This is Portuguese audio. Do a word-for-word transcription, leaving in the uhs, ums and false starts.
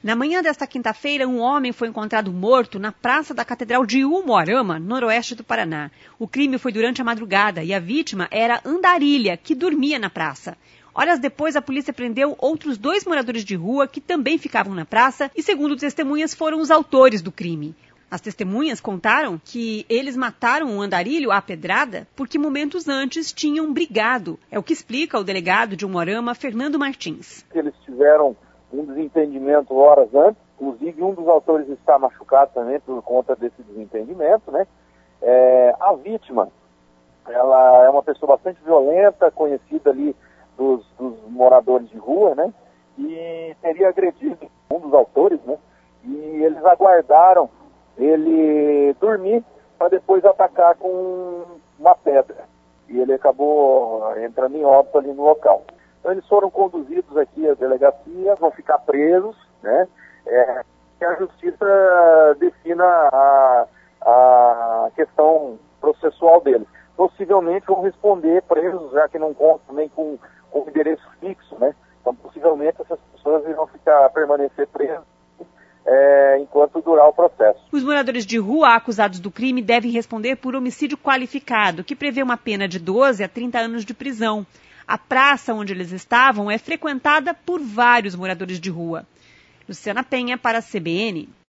Na manhã desta quinta-feira, um homem foi encontrado morto na Praça da Catedral de Umuarama, noroeste do Paraná. O crime foi durante a madrugada e a vítima era Andarilha, que dormia na praça. Horas depois, a polícia prendeu outros dois moradores de rua que também ficavam na praça e, segundo testemunhas, foram os autores do crime. As testemunhas contaram que eles mataram o Andarilho à pedrada porque momentos antes tinham brigado. É o que explica o delegado de Umuarama, Fernando Martins. Eles tiveram um desentendimento horas antes, inclusive um dos autores está machucado também por conta desse desentendimento, né? É, a vítima, ela é uma pessoa bastante violenta, conhecida ali dos, dos moradores de rua, né? E teria agredido um dos autores, né? E eles aguardaram ele dormir para depois atacar com uma pedra. E ele acabou entrando em óbito ali no local. Então eles foram conduzidos aqui à delegacia, vão ficar presos, né? É, que a justiça defina a, a questão processual deles. Possivelmente vão responder presos, já que não contam nem com, com endereço fixo, né? Então possivelmente essas pessoas irão ficar, permanecer presas é, enquanto durar o processo. Os moradores de rua acusados do crime devem responder por homicídio qualificado, que prevê uma pena de doze a trinta anos de prisão. A praça onde eles estavam é frequentada por vários moradores de rua. Luciana Penha para a C B N.